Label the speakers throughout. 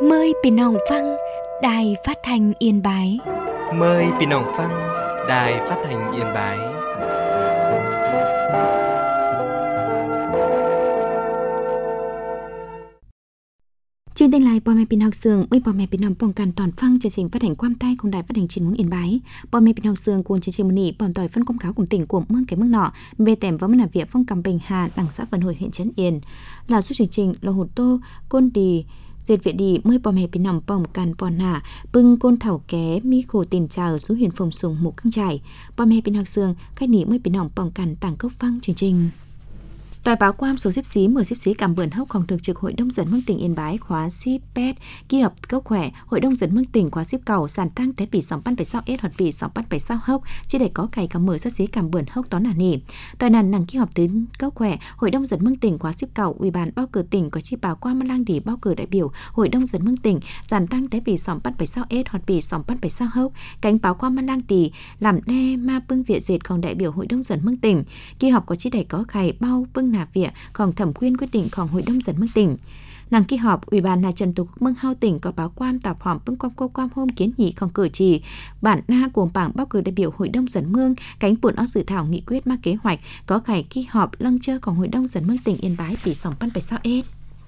Speaker 1: Mờiพี่น้องฟังđài phát thanh Yên Bái.
Speaker 2: Mời พี่น้องฟัง Đài Phát thanh Yên Bái.
Speaker 1: Chương trình lại พ่อแม่พี่น้องเสืองพ่อแม่พี่น้องป้องกันตอนฟังchương trình phát hành ความใต้ของđài phát hành truyền hình Yên Bái. พ่อแม่พี่น้องเสืองควรchương trìnhมื้อนี้ป้อมต่อยphân công cáo cùng tỉnh củaเมืองcái มืองnọ về tèm và mân làm việc phong cầm Bình Hà đảng xã Vân Hội huyện Trấn Yên. Là số chương trình là hột tô côn đi dệt viện đi mới พ่อแม่พี่น้องป้องกันปอนหน้าปึงก้นเถ่าแก่มีโคตินเจ้าสู่huyện phòng sùng một căng trải พ่อแม่พี่น้องเสืองใครหนีmới พี่น้องป้องกันต่างcấpฟังchương trình. Tòa báo quam số xếp xí mở xếp xí cảm bươn hốcของthường trực Hội đồng dẫn mương tỉnh Yên Bái khóa xếp pet ký hợp cấp khỏe Hội đồng dẫn mương tỉnh khóa xếp cầu sản tăng tế bị 2,6S hoặc bị 2,6 hốc chỉ để có cày cảm mở xếp xí cảm bươn hốc tón nỉ. Tòa nàn năng ký hợp đến cấp khỏe Hội đồng dẫn mương tỉnh khóa xếp cầu ủy ban bao cử tỉnh có chi báo quam lang đi bao cử đại biểu Hội đồng dẫn mương tỉnh sản tăng tế bị 2,6S hoặc bị 2,6 hốc cánh báo quam lang đi làm đe ma bưng viện dệtของđại biểu Hội đồng dẫn mương tỉnh ký hợp có chi để có cày bao bưng nạp việnของthẩm quyên quyết địnhของHội đồng dẫn mương tỉnh. Nàng kỳ họp Ủy ban Trần Tổ quốc Mương Hao tỉnh có báo quam tạp họp bưng quam hôm kiến nghịของcử tri bản na cuồng bảng bao cử đại biểu Hội đồng dẫn mương cánh buồn ó dự thảo nghị quyết ma kế hoạch có khải kỳ họp lăng chơของHội đồng dẫn mương tỉnh Yên Bái bị 2,6S.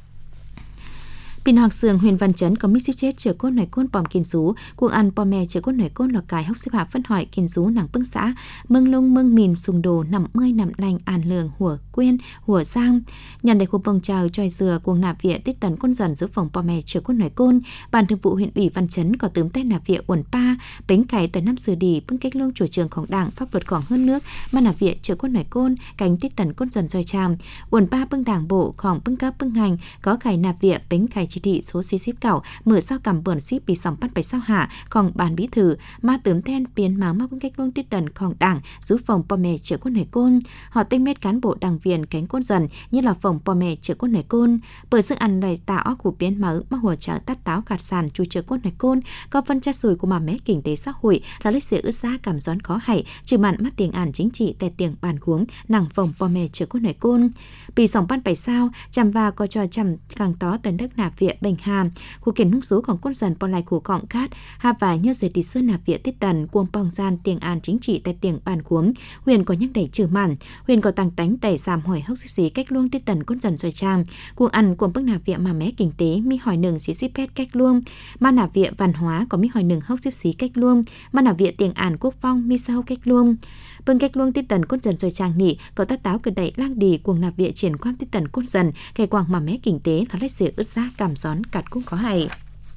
Speaker 1: Pin học sường huyện Văn Chấn có mít xếp chết chở côn nảy côn bòm kiên sú cuồng ăn bò mè chở côn nảy côn lò cài hốc xếp hạ phân hỏi kiên sú nàng bưng xã mương lung mương mìn sùng đồ nằm mươi nằm lành an lường hùa quyên hùa giang nhàn đầy khu bông chào tròi dừa cuồng nạp viện tích tấn côn dần giữ phòng bò mè chở côn nảy côn ban thường vụ huyện ủy Văn Chấn có tướm tay nạp viện uẩn pa bánh cày tới năm sử đi bưng cách lông chủ trườngของđảng pháp luậtของhơn nước mà nạp viện chở côn nảy côn cánh tích tấn côn dần roi tràm uẩn pa bưng đảng bộของbưng cấp bưng hành có cày nạp viện bánh cày chỉ thị số xí xíp cảo mở sao cầm bẩn xíp bị 2,6 hạของbàn bí thư ma tướm ten biến máng mắc bưng cách luôn tích tầnของđảng giúp phòng bò mè chở côn nảy côn họ tinh mết cán bộ đảng viên cánh côn dần như là phòng bò mè chở côn nảy côn bởi sự ăn đầy tạo của biến máng mắc hùa trợ tát táo gạt sàn chu chở côn nảy côn có phân tra sùi của mà mé kinh tế xã hội là lịch sử ước giá cảm gión khó hại trừ mạn mắt tiền ản chính trị tè tiền bàn cuống nàng phòng bò mè chở côn nảy côn bị 2,7 chăm và có cho chăm càng tó tấn đất nạp viện Bình Hà khu kiến nung sốของcôn dần pon lại của cọng cát ha và nhớ dệt đi sơn nạp viện tiết tần cuồng pong gian tiền an chính trị tại tiền bàn cuống huyền có nhắc đẩy trừ màn huyền có tăng tánh đẩy giảm hỏi hốc xíp xí cách luông tiết tần côn dần rồi trang cuồng ăn cuồng bức nạp viện mà mé kinh tế mi hỏi nừng xí xíp pet cách luông ma nạp viện văn hóa có mi hỏi nừng hốc xíp xí cách luông ma nạp viện tiền an quốc phong mi sau cách luông bưng cách luông tiết tần côn dần rồi trang nỉ có tát táo cử đẩy lang đi cuồng nạp viện triển quan tiết tần côn dần cây quang mà mé kinh tế là lịch sử ước giá cảm gión cắt cũng có hay.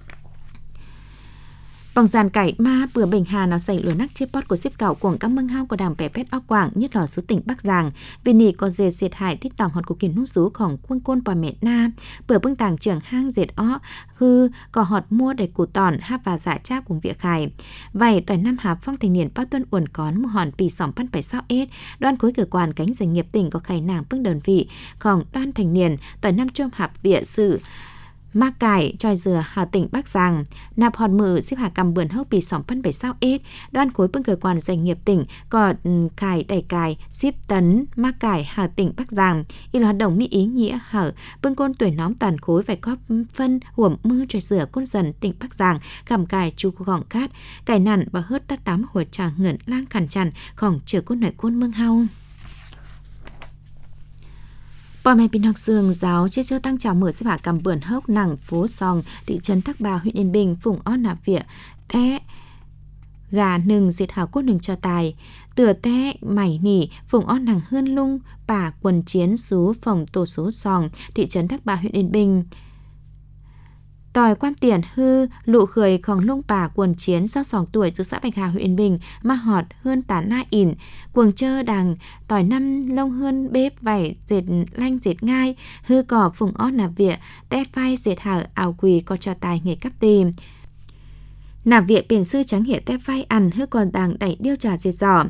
Speaker 1: Vòng dàn cải ma bừa Bình Hà nó xảy lửa nắc chiếc pot của xếp cảo cuồng các mương hao của đảng bè pet óc quảng nhất là số tỉnh Bắc Giang vì nỉ có dệt diệt hại tích tòng hòn của kiến nút rúของquân côn bò mẹ na bừa bưng tàng trưởng hang dệt ó hư có họt mua để củ tòn hát và dạ cha cùng việc khải vậy toàn năm hà phong thành niên bao tuân uẩn cón một hòn pì 2,6S đoan khối cơ quan cánh doanh nghiệp tỉnh có khải nàng bưng đơn vịของđoan thành niên toàn năm trôm hạp viện sự ma cải tròi dừa Hà tỉnh Bắc Giang nạp hòn mự xếp hạ cầm bươn hốc bị 2,6S đoan khối bưng cơ quan doanh nghiệp tỉnh có cải đẩy cải xếp tấn ma cải Hà tỉnh Bắc Giang y là hoạt động mỹ ý nghĩa hở bưng côn tuổi nóm toàn khối phải có phân huẩm mưa tròi dừa côn dần tỉnh Bắc Giang cầm cải chu gọng cát cải nặn và hớt tát támหัวtrà ngẩn lang khẩn chằnของchở côn nảy côn mương hao. Bò mẹ pin học sường giáo chế chơ tăng trào mở xếp hạ cầm bươn hốc nàng phố sòng thị trấn Thác Bà huyện Yên Bình phùng ó nạp viện té gà nừng diệt hào cốt nừng cho tài tựa té mảy nỉ phùng ó nàng hươn lung bà quần chiến số phòng tổ số sòng thị trấn Thác Bà huyện Yên Bình tòi quan tiền hư lụ khởiของlung bà quần chiến sau 2 tuổi từ xã Bạch Hà huyện Yên Bình ma họt hơn tán na ỉn cuồng chơ đằng tòi năm lông hơn bếp vảy dệt lanh dệt ngai hư cỏ phùng ót nạp viện té phai dệt hở ảo quỳ có cho tài nghề cấp tìm nạp viện biển sư trắng hiện té phai ăn hư còn đằng đẩy điêu trà dệt giỏ.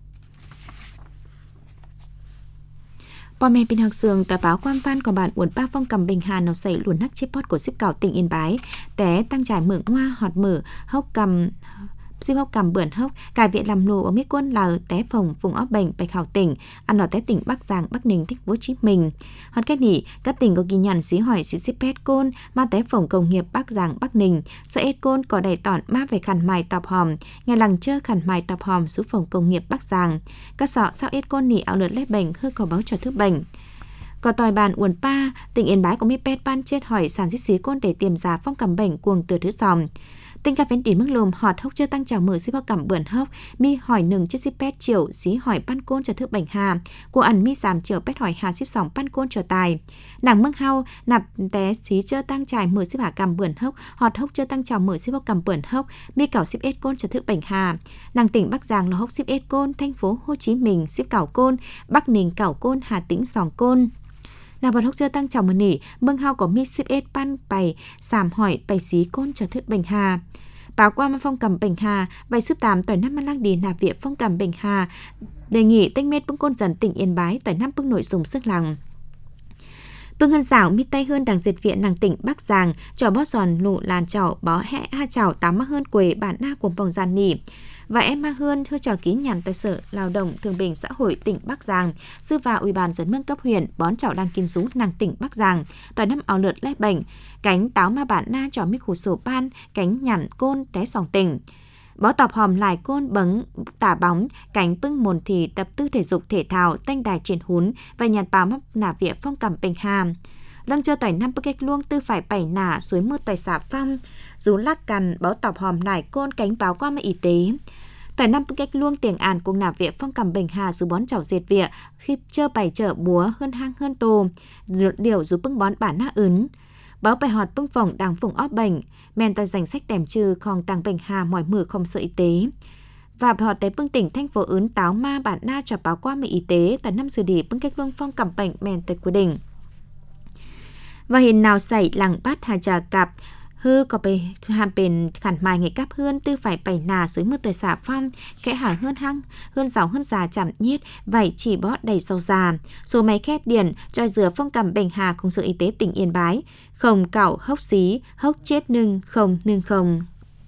Speaker 1: Bò mẹ pin học sường tờ báo quan văn của bản uẩn ba phong cầm Bình Hà nó xảy luồn nắc chiếc pot của xếp cảo tỉnh Yên Bái té tăng trải mượn hoa họt mở hốc cầm Diệp hốc cầm bươn hốc cải viện làm nô ở mi quân là té phòng vùng óc bệnh bạch hào tỉnh ăn ở té tỉnh Bắc Giang Bắc Ninh Thành phố Hồ Chí Minh. Hơn cái nỉ các tỉnh có ghi nhận xí hỏi xí xếp pet côn ma té phòng công nghiệp Bắc Giang Bắc Ninh sợ ết côn có đầy tỏn ma về khăn mài tọp hòm ngày lằng chơ khăn mài tọp hòm xuống phòng công nghiệp Bắc Giang các sọ sao ết côn nỉ ảo lượt lép bệnh hư có báo cho thứ bệnh. Có tòi bàn uẩn pa, tỉnh Yên Bái có mi pet ban chết hỏi sản xí xí côn để tiềm giả phong cầm bệnh cuồng từ thứ sòm. Tinh ca phén đỉnh mức lồm họt hốc chưa tăng chào mở xí bao cầm bươn hốc mi hỏi nừng chiếc xí pet triệu xí hỏi ban côn cho thức bệnh hà của ẩn mi giảm triệu pet hỏi hà xíp sòng ban côn cho tài nàng mưng hao nạp té xí chưa tăng trải mở xí bà cầm bươn hốc họt hốc chưa tăng chào mở xí bao cầm bươn hốc mi cảo xíp ết côn cho thức bệnh hà nàng tỉnh Bắc Giang là hốc xíp ết côn Thành phố Hồ Chí Minh xíp cảo côn Bắc Ninh cảo côn Hà Tĩnh sòng côn. Nàng bật hốc chưa tăng chào mở nỉ mưng hao có mi xíp ết ban bày giảm hỏi bày xí côn cho thức bệnh hà. Báo qua mà phong cầm bệnh hà vài sức 8 tuổi năm lăng đi nạp viện phong cầm bệnh hà đề nghị tinh mết bưng côn dần tỉnh Yên Bái tuổi năm bưng nội dùng sức lằng bưng hơn rảo mi tay hơn đằng diệt viện nàng tỉnh Bắc Giang trò bó giòn nụ làn chảo bó hẹ ha chảo tám mắc hơn quề bản na của vòng giàn nỉ và em ma hơn thưa trò ký nhàn tại sở lao động thương binh xã hội tỉnh Bắc Giang sư và ủy ban dân mương cấp huyện bón chảo đang kinh rú nàng tỉnh Bắc Giang toàn năm áo lượt lép bệnh cánh táo ma bản na trò mi khủ sổ ban cánh nhàn côn té sòng tỉnh bó tọp hòm lại côn bấng tả bóng cánh bưng mồn thì tập tư thể dục thể thao tanh đài triển hún và nhàn báo mắp nả vỉa phong cầm bệnh hàm lăng chơi tỏi năm bức cách luông tư phải bảy nả suối mưa tỏi xả phong rú lắc cằn bó tọp hòm lại côn cánh báo qua mà y tế tỏi năm bức cách luông tiền àn cùng nả vỉa phong cầm bệnh hà rú bón chảo diệt vỉa khi chơi bảy chợ búa hơn hang hơn tô điều rú bưng bón bản na ứng báo bài họt bưng phòng đàng phùng óp bệnh men tỏi danh sách tèm trừ khòng tàng bệnh hà mỏi mửa không sợ y tế và họ tế bưng tỉnh Thành phố ứng táo ma bản na cho báo qua mà y tế tại năm xử lý bưng cách luông phong cầm bệnh men tới quy định và hiện nào xảy lằng bát hà trà cặp hư có bề hàm bền khản mài ngày cắp hơn tư phải bảy nà dưới mưa tời xả phong kẽ hả hơn hăng hơn rào hơn già chạm nhiết vậy chỉ bó đầy sâu già số máy khét điển cho dừa phong cầm bệnh hà cùng sự y tế tỉnh Yên Bái không cạo hốc xí hốc chết nưng không nưng không.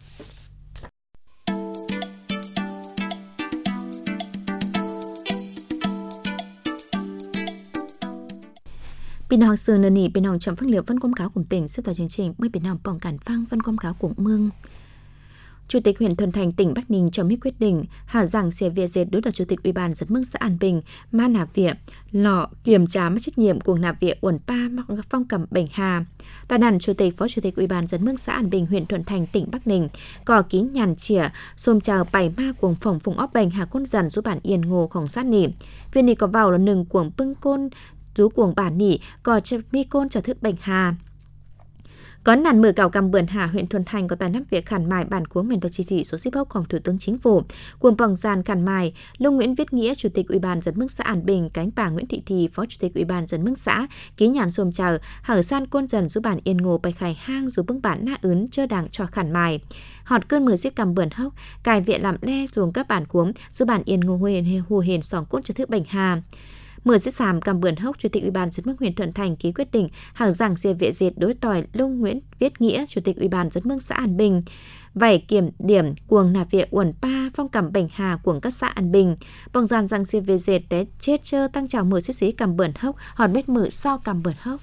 Speaker 1: Bên Hoàng Sương nền nỉ bên Hoàng chậm phát liệu văn quảng cáo của tỉnh xếp vào chương trình mới bên Hoàng bỏng cản phang văn quảng cáo của mương. Chủ tịch huyện Thuận Thành tỉnh Bắc Ninh cho biết quyết định hạ rằng xe Việt dệt đối với Chủ tịch Ủy ban dân mương xã An Bình ma nạp viện lọ kiểm tra mất trách nhiệm của nạp viện uẩn pa mắc phong cầm bệnh hà. Tại đàn Chủ tịch Phó Chủ tịch Ủy ban dân mương xã An Bình huyện Thuận Thành tỉnh Bắc Ninh có ký nhàn chỉa xôm chào bảy ma cuồng phòng phùng óp bệnh hà côn dần giúp bản yên ngô khổng sát nỉ. Viên nỉ có vào là nừng cuồng bưng côn rú cuồng bản nỉ có chất mi côn trở thức bệnh hà. Có nàn mở cào cầm bươn hà huyện Thuận Thành có tài nắp việc khản mài bản cuống miền Tây chỉ thị số 16 ของThủ tướng Chính phủ cuồng bằng giàn khản mài Lông Nguyễn Viết Nghĩa Chủ tịch Ủy ban dân mương xã An Bình cánh bà Nguyễn Thị Thì Phó Chủ tịch Ủy ban dân mương xã ký nhàn xôm chào hở san côn dần giúp bản yên ngô bày khải hang giúp bưng bản na ướn chơ đảng cho khản mài họt cơn mưa xếp cầm bươn hốc cài viện làm le dùng các bản cuống giúp bản yên ngô hù hền sòng côn cho thức bệnh hà. Mở xếp sàm cầm bươn hốc Chủ tịch Ủy ban dân mương huyện Thuận Thành ký quyết định hàng rằng xe vệ dệt đối tỏi Lông Nguyễn Viết Nghĩa Chủ tịch Ủy ban dân mương xã An Bình vảy kiểm điểm cuồng nạp viện uẩn pa phong cầm bệnh hà cuồng các xã An Bình bằng dàn rằng xe vệ dệt té chết chơ tăng trào mở xếp xí cầm bươn hốc họt bết mở sau cầm bươn hốc.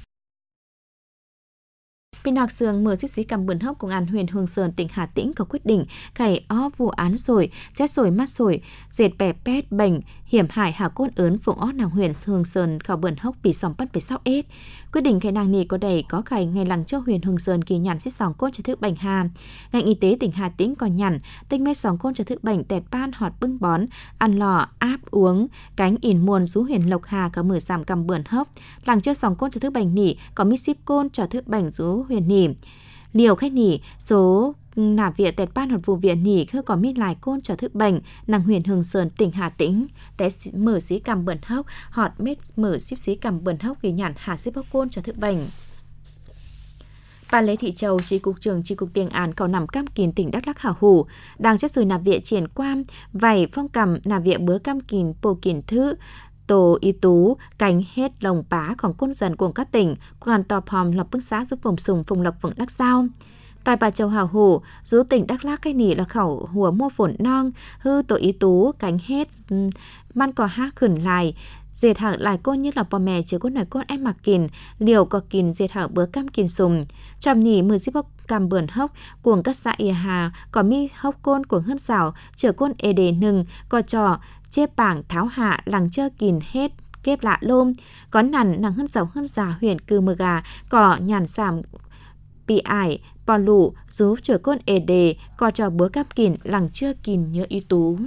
Speaker 1: Bên Học Sương mở xếp xí cầm bươn hốc cùng an huyện Hương Sơn tỉnh Hà Tĩnh có quyết định cày ó vụ án sổi chết sổi mắt sổi dệt bè pét bệnh hiểm hại hà côn ớn phụng ó nàng huyện Hương Sơn khảo bươn hốc bị sòng bắt bị sao ết quyết định khai nàng nì có đầy có cày ngày lằng cho huyện Hương Sơn kỳ nhàn xếp sòng côn cho thức bệnh hà ngành y tế tỉnh Hà Tĩnh còn nhằn tinh mét sòng côn cho thức bệnh tẹt ban họt bưng bón ăn lò áp uống cánh ỉn muôn rú huyện Lộc Hà có mở giảm cầm bươn hốc lằng cho sòng côn cho thức bệnh nỉ có mi ship côn cho thức bệnh rú huyện nỉ liều khách nỉ số nạp viện tẹt ban hột vụ viện nỉ khơi có mi lại côn cho thức bệnh nàng huyện Hương Sơn tỉnh Hà Tĩnh té mở xí cầm bươn hốc họt mét mở ship xí cầm bươn hốc ghi nhàn hà ship hốc côn cho thức bệnh. Bà Lê Thị Châu, Chi cục trưởng Chi cục Tiền án cầu nằm Cam Kìn tỉnh Đắk Lắk hảo hủ đang xét xử nạp viện triển quan vảy phong cầm nạp viện bứa Cam Kìn Pô Kìn Thứ Tổ Y Tú cánh hết lồng báของcôn dần của các tỉnh quan tọp hòm lập bức xã giúp vùng sùng phùng lộc vững Đắk Sao Tại Bà Châu Hào Hổ, dù tỉnh Đắk Lắk cái nỉ là khẩu hùa mua phổn non, hư tổ ý tú, cánh hết, man cò hát khửn lại, dệt hở lại cô như là bò mẹ chứ cô nói con em mặc kìn, liều có kìn dệt hở bữa cam kìn sùng. Chòm nỉ mười xíp bốc cầm bườn hốc, cuồng các xã ia hà, có mi hốc côn cuồng hân xảo, chở côn ê đề nừng, có trò, chê bảng tháo hạ, lằng chơ kìn hết, kép lạ lôm, có nằn nàng hân giàu hân già huyện cư mờ gà, có nhàn giảm bị ải, bò lụ, rú chở côn ê đề, có trò bữa cam kìn, lằng chơ kìn nhớ y tú.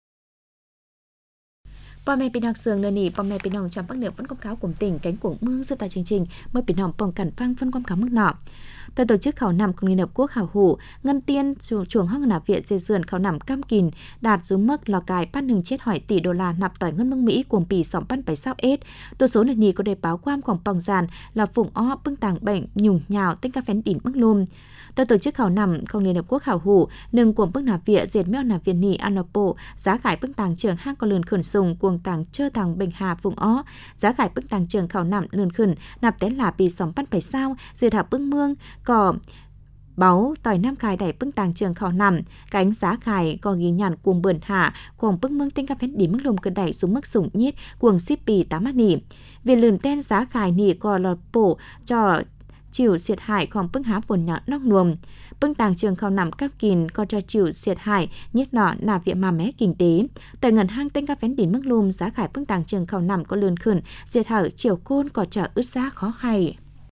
Speaker 1: Bò mẹ Pin học sường nơi nỉ, bò mẹ Pin Hồng trong Bắc Niệm vẫn công cáo cùng tỉnh cánh cuồng mương dự tại chương trình mới Pin Hồng bỏng cản phăng phân công cáo mức nọ. Tại tổ chức khảo nằm của Liên Hợp Quốc khảo hủ, Ngân Tiên chuồng hong nạp viện dây dườn khảo nằm cam kìn đạt dưới mức lò cài pan hừng chết hỏi tỷ đô la nạp tỏi ngân mương Mỹ cuồng pì sòng pan 7 sao ết. Tổ số nơi nỉ có đề báo quam khoảng bỏng giàn là phụng o bưng tàng bệnh nhùng nhào tinh ca phén đỉnh mức lùm. Tại tổ chức khảo nằm không Liên Hợp Quốc khảo hủ nâng cuồng bưng nạp viện diệt mèo nạp viện nỉ an lộc bộ giá khải bưng tàng trường hang có lườn khẩn sùng cuồng tàng chơ tàng bình hà vùng ó giá khải bưng tàng trường khảo nằm lườn khẩn nạp té là pì sòng pan 7 sao diệt hạ bưng mương cỏ báu tỏi nam cài đẩy bưng tàng trường khảo nằm cánh giá khải có ghi nhàn cuồng bươn hạ cuồng bưng mương tinh ca phén đỉnh mức lùm cơn đẩy xuống mức sủng nhiết cuồng ship pì 8 nỉ về lườn ten giá khải nỉ có lọt bổ cho chịu diệt hại khoảng bưng há phồn nhỏ nóc nuồm bưng tàng trường khảo nằm các kìn có cho chịu diệt hại nhất nọ là viện mà mé kinh tế tại ngân hang tinh ca phén đỉnh mức lùm giá khải bưng tàng trường khảo nằm có lươn khẩn diệt hở chiều côn có trở ướt giá khó hay.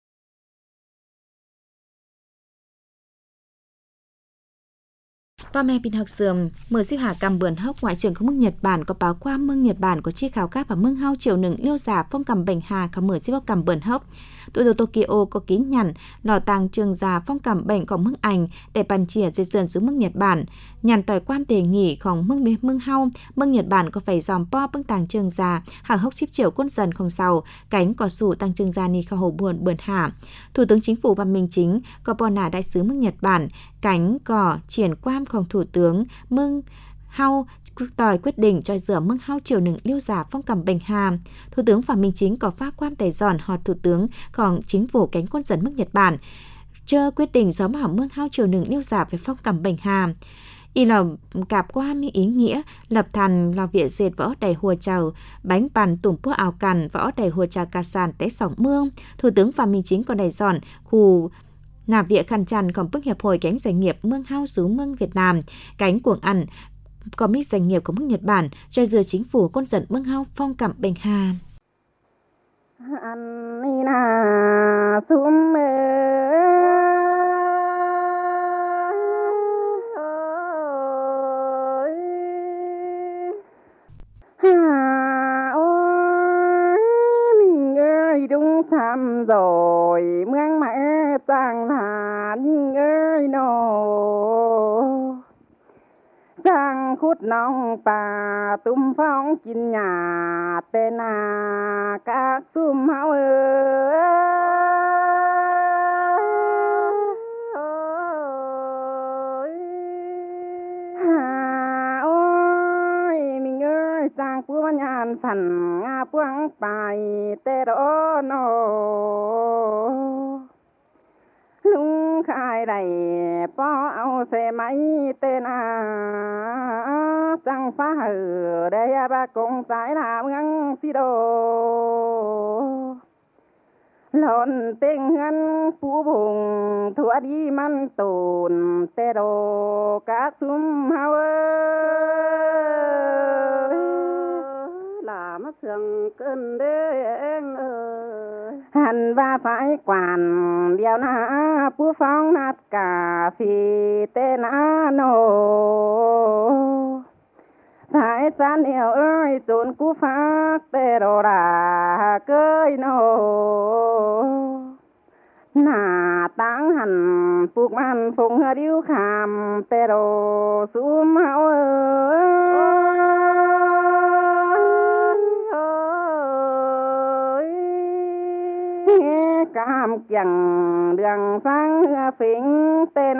Speaker 1: Ba mẹ Pin học sườn mở xếp hạ cầm bườn hốc ngoại trưởng của mương Nhật Bản có báo qua mương Nhật Bản có chi khảo cáp và mương hao chiều nừng liêu giả phong cầm bệnh hà có mở xếp bốc cầm bườn hốc tụi đồ Tokyo có ký nhằn lò tàng trường già phong cầm bệnh có mương ảnh để bàn chìa dây dần xuống mương Nhật Bản nhằn tỏi quan tề nghỉของmương hao mương Nhật Bản có phải dòm po bưng tàng trường già hàng hốc xíp chiều quân dần không sầu cánh có sủ tăng trường già ni khảo hồ buồn bườn hà Thủ tướng Chính phủ Phạm Minh Chính có bò nà đại sứ mương Nhật Bản cánh cỏ triển quamของThủ tướng mương hao tỏi quyết định cho rửa mương hao chiều nừng liêu giả phong cầm bệnh hà Thủ tướng Phạm Minh Chính có phát quan tề giòn họt Thủ tướngของChính phủ cánh quân dân mương Nhật Bản chơ quyết định gió hỏng mương hao chiều nừng liêu giả về phong cầm bệnh hà y là cạp qua mi ý nghĩa lập thành lò viện dệt võ đầy hùa trầu bánh bàn tủm pua ảo cằn võ đầy hùa trà cà sàn té sỏng mương Thủ tướng Phạm Minh Chính còn đầy giòn khu nạp viện khăn chăn còn bức hiệp hội cánh doanh nghiệp mương hao xứ mương Việt Nam cánh cuồng ăn có mít doanh nghiệp của mương Nhật Bản cho dừa chính phủ con giận mương hao phong cảm bệnh hà
Speaker 3: đúng tham rồi mương mẹ tàng hà nhưng ơi nô sang khút nong bà tum phong chín nhà tên à các sum hao sang pua nhàn phản nga puang bài tê đó nô lung khai đầy po ao xe máy tên à sang phá hử đây ba cùng trái là ngang xí đồ lộn tên ngân phú vùng thua đi man tồn tê đồ các sum hao mất sương cơn đêm hàn va phải quản điều na phú phong nát cà phê tên nô thái san yêu ơi tốn cú phát tê đồ đà cơi nô nà táng hẳn phục man phụng hơ điêu kham tê đồ sum hao cam chẳng đường sang phình tên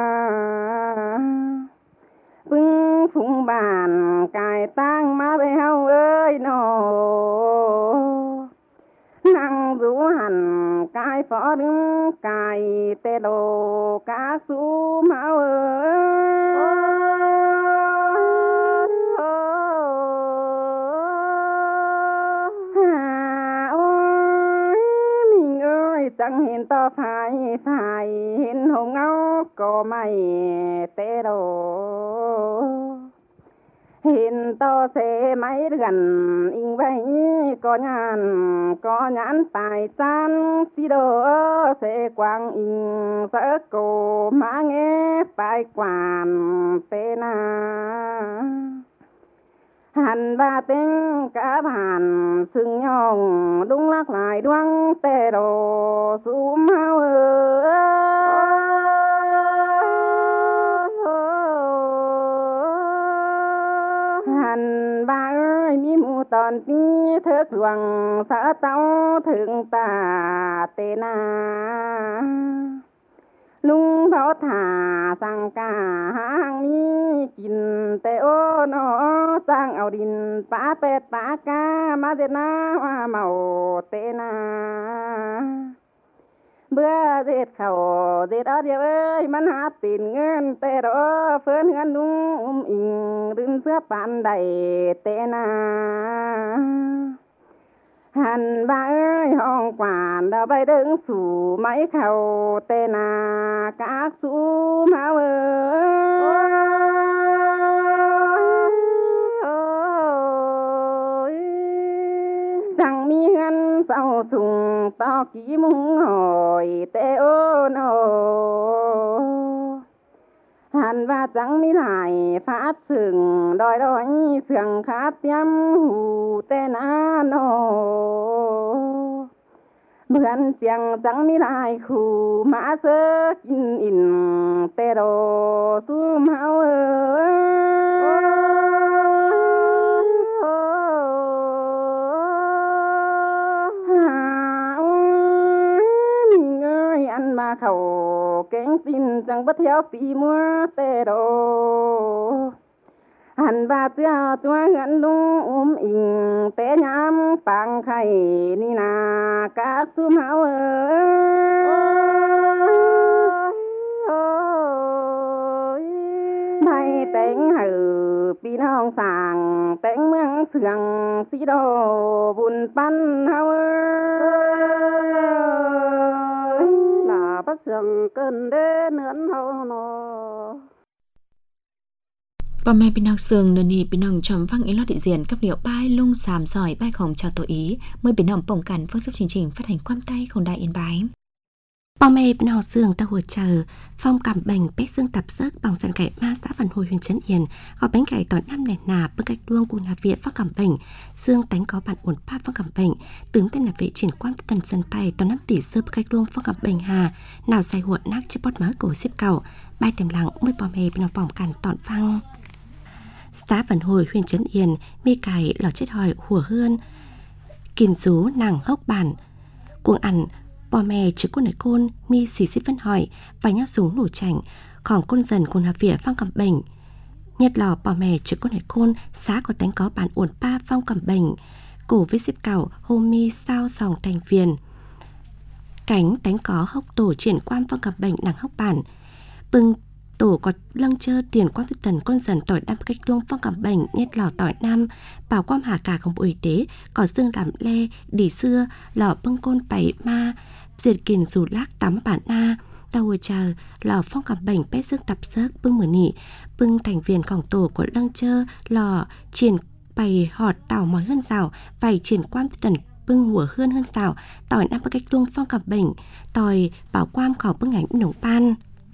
Speaker 3: bưng phụng bàn cài tang má béo ơi nô năng rú hẳn cài phó đứng cài tê đồ cá sú máu mình ơi chẳng hiện to phải hiện hồng áo có mày tê đồ hiện to sẽ máy gần in vậy có nhãn tài san xí đồ sẽ quang in sợ cổ má nghe phải quản tê na hàn ba tiếng cả bàn sừng nhong đúng lắc lại đoan tê đồ xuống máu hàn ba ơi mi mù tòn tí thước ruộng xã tao thượng tà tê na lung pháo thả sang cả hang mi kín tê ô nó sang ao đình phá pet phá ca má dệt na hoa màu tê na bữa dệt khẩu dệt ở điệp ơiมันหาปิ่นเงินเตโรเฟินเงินนุ่งอิงรึนเสื้อปานใดเตนาหันบ้าเอ้ยห้องกวานดาวใบดึงสู่ไม้เข่าเตนากากสู่มาเอ้ยจังมีเงินเศร้าสุงต่อกี่มุงหอยเตโอโนหันว่าจังมีหลายฟาดสึงดอยเสื่องคาเตรียมหูเตนาโนเบือนเสียงจังมีหลายคู่มาเสกินอินเตโรสู้เมาอันมาเขาเก่งสินจังบ่เที่ยวปีมัวเตโดหันบาเจ้าตัวเงินลุงอิงเตยามปังไข่นี่นากาสุเมาไม่แต่งหือปีน้องสั่งแต่งเมืองเสื่องสีโดบุญปั้นเฮาbắt dừng cơn đê nướng hậu nọ
Speaker 1: ป้าแม่พี่น้องเสืองเนนี่พี่น้องชมฟังอีลอดดิเซียนกับเหลียวป้ายลง3ซอยป้ายของชาวตัวอีเมื่อพี่น้องป้องกันฟังซุปจริงๆphát hànhความใต้ของได้อินไบป้าแม่พี่น้องเสืองตะหัวเจอphong cảm bệnh bét xương tập sức bằng sàn cải ma xã Văn Hồi huyện Trấn Yên có bánh cải tỏi năm nẻ nà bưng cách đuông của nhà viện phát cảm bệnh xương tánh có bản ổn pa phát cảm bệnh tướng tên là vệ triển quan tần sân bay tỏi năm tỷ sơ bưng cách đuông phát cảm bệnh hà nào say huộn nát chiếc bót má cổ xếp cầu bay tèm lặng mớiป้าแม่พี่น้องป้องกันตอนฟังxã Văn Hồi huyện Trấn Yên mi cải lò chết hỏi hùa hươn kìm rú nàng hốc bản cuồng ănป้าแม่ชื่อคนไหนคนมี40 phân hỏi và nhau súng nổ chảnhของคนdầnคนหาเวียฟังกำเบ่งnhật lòป้าแม่ชื่อคนไหนคนxã có tánh có bản ổn pa phong cầm bệnh cổ với xếp cào hôm mi sao sòng thành viên cánh tánh có hốc tổ triển quan phong cầm bệnh nàng hốc bản bưng tổ có lăng chơ tiền quan với tần con dần tỏi đam cách luông phong cảm bệnh nhét lò tỏi nam bảo quan hà cảของbộ y tế có dương làm le đỉ xưa lò bưng côn bảy ma diệt kìn dù lác tắm bản na tàu chờ lò phong cảm bệnh bét dương tập sớt bưng mở nỉ bưng thành viênของtổ của lăng chơ lò triển bày họt tảo mỏi hơn rào vảy triển quan với tần bưng hùa hơn rào tỏi nam cách luông phong cảm bệnh tỏi bảo quan khỏi bưng ảnh nồng pan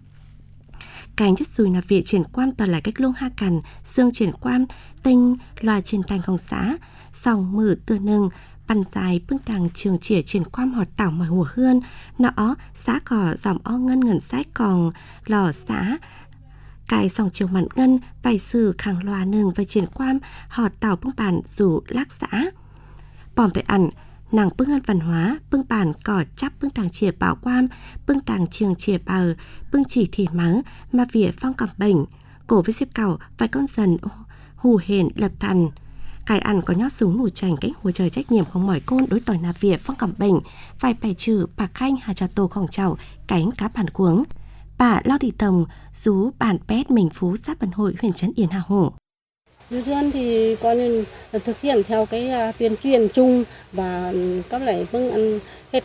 Speaker 1: cánh chất sùi nạp viện triển quan toàn là cách luông ha cằn xương triển quan tinh loà triển thành công xã sòng mở tựa nừng bàn dài bưng đằng trường chỉa triển quan họt tảo mỏi hùa hươn nọ xã cỏ dòng o ngân ngẩn sách còn lò xã cài sòng trường mặn ngân vài sử khẳng loà nừng và triển quan họt tảo bưng bản rủ lác xã bòm tại ẩn nàng bưng ngân văn hóa bưng bản cỏ chắp bưng đằng chìa bảo quan bưng đằng trường chìa bờ bưng chỉ thì mắng mà vỉa phong cảm bệnh cổ với xếp cầu vài con dần hù hển lập thần
Speaker 4: Cải ăn có nhót súng nổi chành cánh hồ trời trách nhiệm không mỏi côn đối tỏi nà Việt phong cảm bệnh, phải bày trừ bà khanh hà trà tô khổng chảo cánh cá bản cuống. Bà Lo Thị Tồng, rú bản pét Mình Phú, xã Vân Hội, huyện Trấn Yên, Hà Hồ.
Speaker 5: Ngư dân thì coi như thực hiện theo cái tuyên truyền chung và các lại ăn hết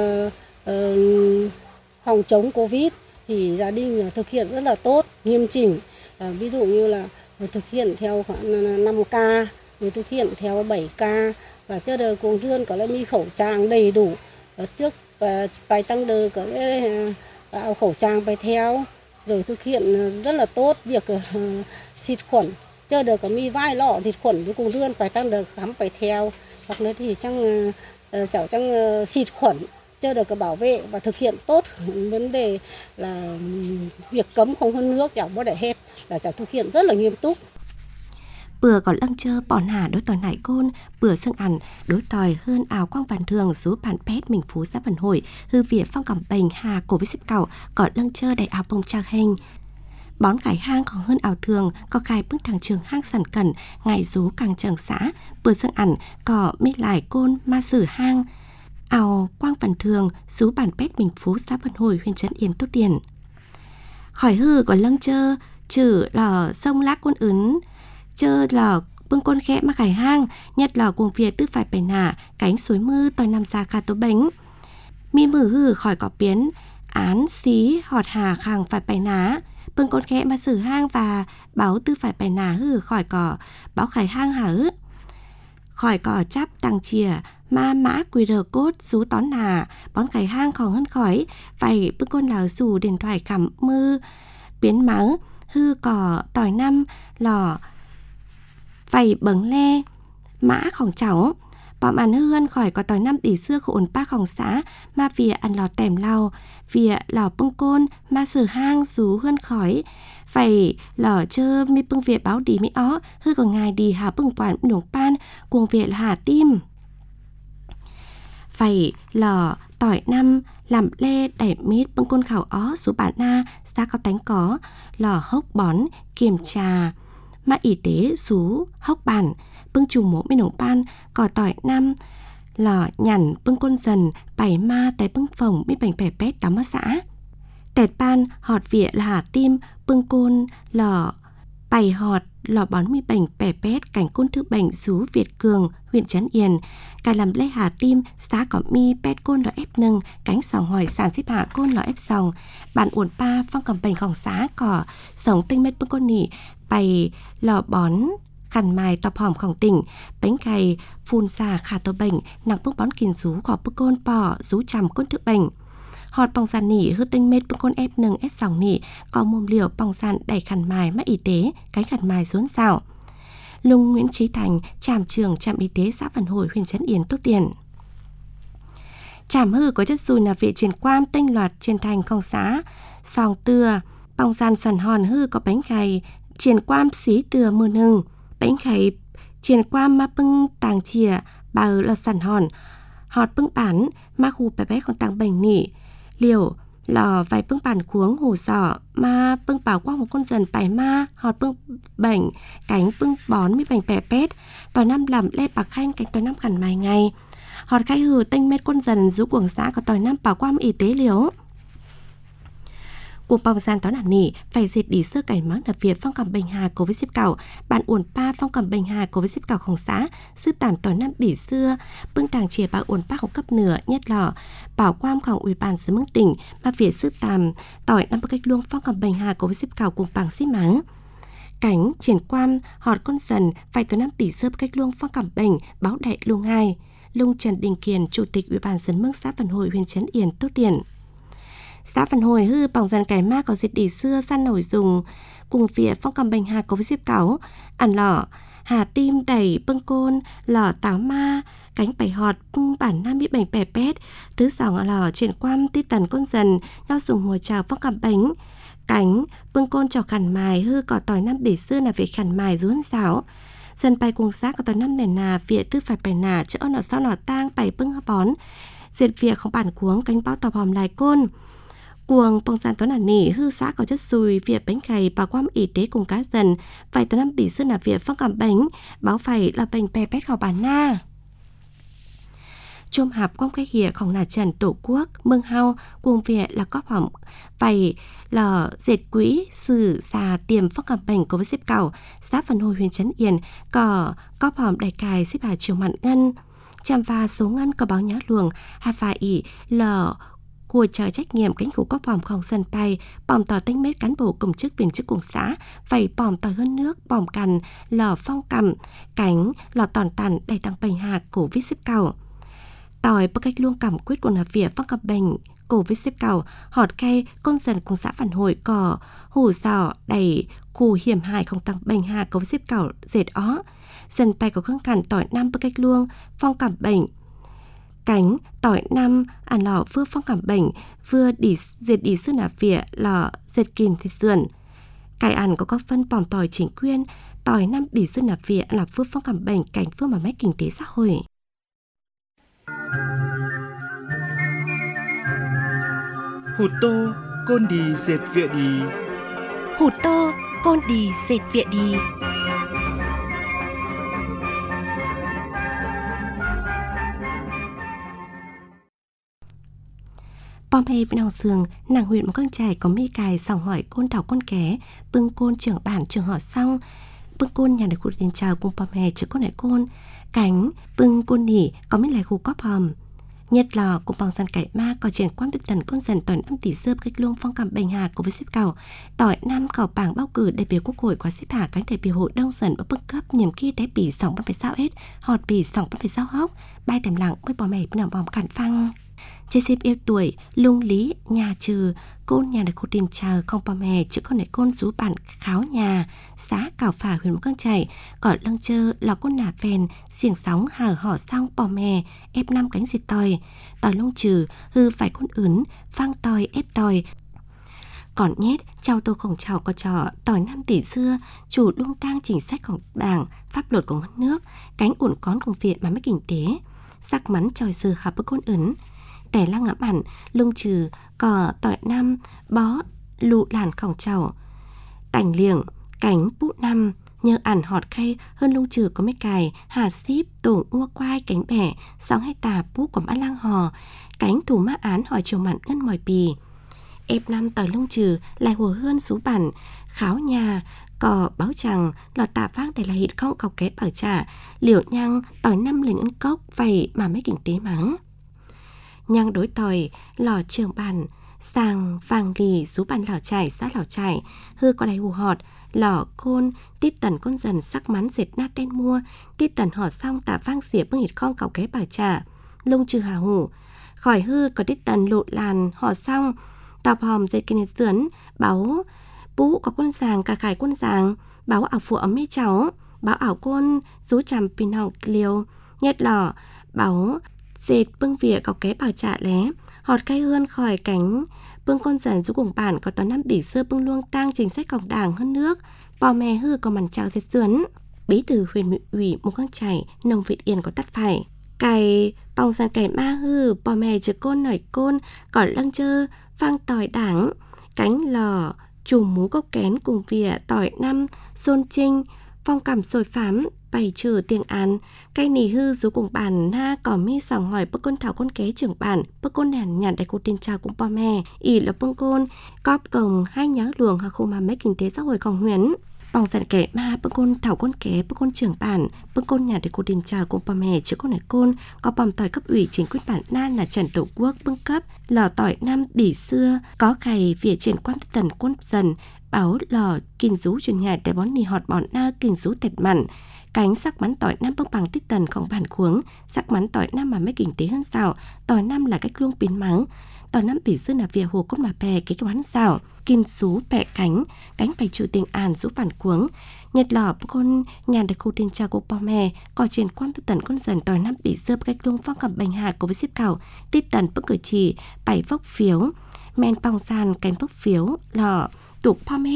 Speaker 5: phòng chống Covid thì gia đình thực hiện rất là tốt, nghiêm chỉnh. Ví dụ như là thực hiện theo khoảng 5K, rồi thực hiện theo 7K và cho đời cùng dân có lại mi khẩu trang đầy đủ. Trước bài tăng đời có áo khẩu trang bài theo, rồi thực hiện rất là tốt việc xịt khuẩn. Chơi được có mi vai lọ xịt khuẩn với cùng dân phải tăng được khám phải theo, hoặc nữa thì cháu xịt khuẩn chơi được có bảo vệ và thực hiện tốt vấn đề là việc cấm không hơn nước cháu có để hết là cháu thực hiện rất là nghiêm túc.
Speaker 4: Bữa có lăng chơ bọn hà đối tỏi nải côn, bữa sưng ăn đối tỏi hơn áo quang vạn thường số bản pét Mình Phú, xã Vân Hội, hư việt phong cảm bệnh hà cổ với xếp cạo có lăng chơ đầy áo bông trang hình. Bón khải hang còn hơn ảo thường, có khai bước thẳng trường hang sẵn cẩn, ngại rú càng trường xã, bữa sưng ẩn, có mít lại côn, ma sử hang, ảo quang vạn thường, rú bản pét Mình Phú, xã Vân Hội, huyện Trấn Yên, Tốt Điển. Khỏi hư có lăng chơ, chữ lò sông lác côn ứng, chơ lò bưng côn khẽ mà khải hang, nhất lò cuồng Việt tức phải bày nả, cánh suối mư tòi nằm xa ca tố bánh. Mi mử hư khỏi có biến, án xí họt hà khang phải bày ná, bưng côn khẽ mà xử hang và báo tư phải bày ná hư khỏi có báo khải hang hả ư. Khỏi có chắp tăng chìa, ma mã QR code sú tón hà, bón khải hang còn hơn khỏi, phải bưng côn lào xù điện thoại khẩm mư, biến máu, hư có tỏi năm, lò, phải bấng le, mã khổng cháu. Bọn ăn hươn khỏi có tỏi năm tỷ xưa của ổn ba khổng xã, mà vì ăn lò tèm lau, vì lò bưng côn, mà sử hang rú hươn khỏi. Phải lò chơ mi bưng việc báo đi mi ó, hư có ngài đi hà bưng quản nhuồng pan, cuồng việc là hà tim. Phải lò tỏi năm, làm lê đẩy mít bưng côn khảo ó số bản na, xa có tánh có, lò hốc bón, kiểm trà, mà y tế rú hốc bản, bưng chù mố mi nồng pan, cỏ tỏi năm, lò nhằn bưng côn dần, bảy ma tay bưng phồng mi bành bẻ pét đóng ở xã. Tẹt pan, họt vỉa là hà tim, bưng côn, lò bảy họt, lò bón mi bành bẻ pét, cảnh côn thư bành rú Việt Cường, huyện Trấn Yên. Cài làm lê hà tim, xã có mi pét côn lò ép nâng, cánh sòng hỏi sản xếp hạ côn lò ép sòng. Bản uốn pa phong cầm bành khổng xã cỏ, sống tinh mét bưng côn nỉ, bày lò bón khăn mài tọp hòm khổng tỉnh, bánh cày phun xà khả tàu bệnh, nặng bưng bón kìn rú khỏi bưng côn bò, rú chằm côn thức bệnh. Họt bong sàn nỉ hư tinh mết bưng côn ép nâng ép sòng nỉ, có mồm liều bong sàn đẩy khăn mài mắt y tế, cánh khăn mài xuống xào. Lung Nguyễn Trí Thành, trạm trưởng trạm y tế xã Vân Hội, huyện Trấn Yên, Tốt Điển. Trạm hư có chất xùi là vị truyền quam tinh loạt truyền thành không xã, sòng tưa, bong sàn sần hòn hư có bánh cày, truyền quam xí từa mưa nâng, bánh cày truyền quam ma bưng tàng chìa, bờ là sần hòn, họt bưng bản, ma khu bé bé còn tàng bệnh nỉ, liều lò vài bưng bản cuống hủ sọ, ma bưng bảo quang một con dần bài ma, họt bưng bệnh, cánh bưng bón mi bành bẻ pét, tỏi năm làm lê bạc khanh cánh tỏi năm khẩn mài ngày, họt khai hừ tinh mét con dần rú cuồng xã có tỏi năm bảo quang y tế liều. Cuộc bong gian toán ản nỉ, phải diệt đi sơ cảnh mắng đập Việt phong cầm bình hà cố với xếp cảo, bạn uốn pa phong cầm bình hà cố với xếp cảo khổng xã, sư tản tỏi năm bỉ xưa, bưng tàng chìa bà uốn pa học cấp nửa, nhất lò, bảo quam khổng ủy ban sứ mương tỉnh, mà Việt sư tàm, tỏi năm bức cách luông phong cầm bình hà cố với xếp cảo cùng bằng xếp mắng. Cảnh, triển quam, họt con dần, phải từ năm bỉ xưa bức cách luông phong cầm bình, báo đại luông hai. Lung Trần Đình Kiền, Chủ tịch Ủy ban sứ mương xã Vân Hội, huyện Trấn Yên, Tốt Điển. Xã Vân Hội hư bỏng dàn cải ma có diệt đi xưa săn nổi dùng cùng phía phong cầm bình hà có với xếp cáu ăn lỏ hà tim đẩy bưng côn lỏ táo ma cánh bảy họt bưng bản nam bị bành bẻ pét thứ sòng lỏ chuyển quam tí tần con dần nhau dùng hồi chào phong cầm bánh cánh bưng côn trò khẩn mài hư cỏ tỏi năm bể xưa là việc khẩn mài rún xáo dân bay cùng xác có tỏi năm nền nà viện tư phải bẻ nà chỡ nọ sau nọ tang bảy bưng bón diệt việc không bản cuống cánh bao tọp hòm lại côn Cuồng bông sản toán nỉ hư xã có chất xùi việc bánh gầy bảo quan y tế cùng cá dần phải toán năm bị sơn là việc phong cảm bánh báo phải là bệnh pè pét khỏi bản na. Chôm hạp quang cái hìaของlà trần tổ quốc mương hao cuồng việc là có phòng phải là dệt quỹ sử xà tiềm phong cảm bệnh của với xếp cầu xã phần hồi huyện Trấn Yên có phòng đại cài xếp hà chiều mặn ngân chăm và số ngân có báo nhá luồng hà phải là của chờ trách nhiệm cánh khu có phòng không sân bay bòm tỏ tính mết cán bộ công chức viên chức cùng xã phải bòm tỏi hơn nước bòm cằn lò phong cầm cánh lò tòn tàn đầy tăng bệnh hạ cổ viết xếp cầu tỏi bất cách luôn cảm quyết của nà vỉa phong cầm bệnh cổ viết xếp cầu họt cây con dần cùng xã phản hồi cỏ hủ giỏ đầy khu hiểm hại không tăng bệnh hạ cổ viết xếp cầu dệt ó dần bay có khương cản tỏi năm bất cách luôn phong cảm bệnh cánh tỏi năm ăn lò vừa phong cảm bệnh vừa dệt đi sư nà vỉa lò dệt kìm thịt sườn cải ăn có phân bòm tỏi chính quyền tỏi năm đi sư nà vỉa là vừa phong cảm bệnh cảnh vừa mà máy kinh tế xã hội.
Speaker 6: Hụt tô côn đi dệt vịa đi.
Speaker 4: Hụt tô côn đi dệt vịa đi. Bom hê bên đầu sườn, nàng huyện một con trai có mi cài sòng hỏi côn đảo con ké, bưng côn trưởng bản trường họ xong, bưng côn nhà được khu tiền chào cùng bom hê chứ con này côn, cánh bưng côn nỉ có mấy lại khu cóp hòm. Nhất lò cùng bằng dàn cải ma có triển quan biệt tần con dần tỏi 5 tỷ sơ cách luôn phong cảm bệnh hà của với xếp cầu tỏi 5 cầu bảng bầu cử đại biểu quốc hội qua xếp hạ cánh đại biểu hội đông dần ở bậc cấp nhiệm kỳ đáy bỉ 2,6 s họt bỉ 2,6 hốc bay tầm lặng với bò mè bên nào bòm cản phăng chơi xếp yêu tuổi lung lý nhà trừ côn nhà được khu tiền chờ không bò mè chứ con này côn rú bản kháo nhà xã cào phả huyện một căng chảy cỏ lăng chơ là côn nà phèn xiềng sóng hở hỏ xong bò mè ép 5 cánh dịt tỏi lông trừ hư phải côn ướn phang tỏi ép tỏi còn nhét trao tô khổng trào có trò tỏi 5 tỷ xưa chủ lung tang chính sáchของđảng pháp luật của nước cánh ổn con cùng viện mà mới kinh tế sắc mắn tròi sư hợp với côn ướn để lăng ngã bản lung trừ cỏ tỏi 5 bó lụ làn khổng trào tành liềng cánh bụ 5 nhờ ản họt khay hơn lung trừ có mấy cài hà ship tổ ua quai cánh bẻ 6 hectare bú của mã lang hò cánh thủ mã án hỏi chiều mặn ngân mỏi bì ép 5 tỏi lung trừ lại hồ hơn sú bản kháo nhà cò báo chẳng lò tạ vác để là hịt không cọc kép ở trả liều nhang tỏi 5 lình ấn cốc vậy mà mấy kinh tế mắng nhang đối tỏi lò trường bàn sàng vàng lì sú bàn lào trải xã lào trải hư có đầy hù họt lò côn tít tần con dần sắc mắn dệt nát đen mua tít tần họ xong tạ vang xỉa bưng hịt không cọc kép bảo trả lông trừ hà hủ khỏi hư có tít tần lụ làn họ xong tạp hòm dệt kinh sườn báo bú có quân giàng cả khải quân giàng báo ảo phụ ấm mê cháu báo ảo côn rú chằm pin họng liều nhét lò báo dệt bưng vỉa có ké bảo trả lé họt cây hơn khỏi cánh bưng con dần rú cùng bản có toán 5 tỷ sơ bưng luông tang chính sách cọc đảng hơn nước bò mè hư có màn trào dệt sườn bí thư huyện ủy một con chảy nông Việt Yên có tắt phải cày bòng sàn cày ma hư bò mè chứ côn nổi côn còn lăng chơ phang tỏi đảng cánh lò chùm mú gốc kén cùng vỉa tỏi 5 xôn trinh phong cảm sồi phám bày trừ tiếng án cây nì hư rú cùng bản na có mi sòng hỏi bức côn thảo con ké trưởng bản bức côn nàn nhàn đại cô tin chào cùng bò mè ỉ là bưng côn cóp cồng hai nhá luồng hoặc khu mà mấy kinh tế xã hội còn huyến bòng dặn kẻ ma bức côn thảo con ké bức côn trưởng bản bức côn nhà đại cô tin chào cùng bò mè chứ con này côn có bòm tỏi cấp ủy chính quyền bản na là trần tổ quốc bưng cấp lò tỏi 5 đỉ xưa có khày vỉa triển quan tần quân dần báo lò kinh rú truyền nhại để bón nì họt bọn na kinh rú tẹt mặn cánh sắc bắn tỏi 5 bưng bằng tích tầnของbản khuống sắc bắn tỏi 5 mà mấy kinh tế hơn sao tỏi 5 là cách luông pin mắng tỏi 5 bị xưa là vỉa hồ cốt mà bè cái bắn sao kinh rú bẹ cánh bày trừ tiếng an rú bản khuống nhật lò con nhà được khu tiền trà của bò mè có truyền quan tích tần con dần tỏi 5 bị xưa cách luông phong cầm bệnh hạ của với xếp cầu tích tần bức cử chỉ 7 vốc phiếu men bong sàn cánh vốc phiếu lò tục pom hết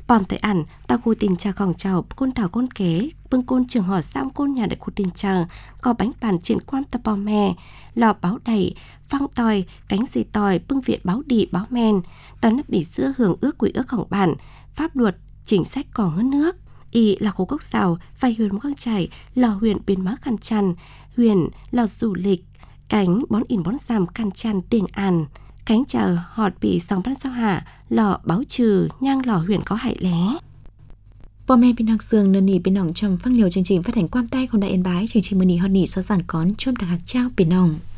Speaker 4: Bòm tới ảnh, ta khu tình trà khỏng trào, côn đảo côn kế, bưng côn trường hỏi sam côn nhà đại khu tình trà, có bánh bàn triển quan ta bò mè, lò báo đẩy, phăng tòi, cánh dì tòi, bưng viện báo đỉ báo men, tao nắp bỉ sữa hưởng ước quỷ ước khổng bản, pháp luật, chính sách còn hơn nước. Y là khu gốc xào, vài huyền quang chảy, lò huyền biến má khăn chăn, huyền lò du lịch, cánh bón ỉn bón giảm khăn chăn tiền an. Cánh chờ họt bị sóng bắn sao hạ, lò báo trừ, nhang lò huyền có hại lé.
Speaker 1: Bò mẹ bên học sương nân nỉ bên nòng trong phát liều chương trình phát hành quam tay không đại yên bái chương trình mơ nỉ hòn nỉ so giảng cón chôm đặc hạc trao bên nòng.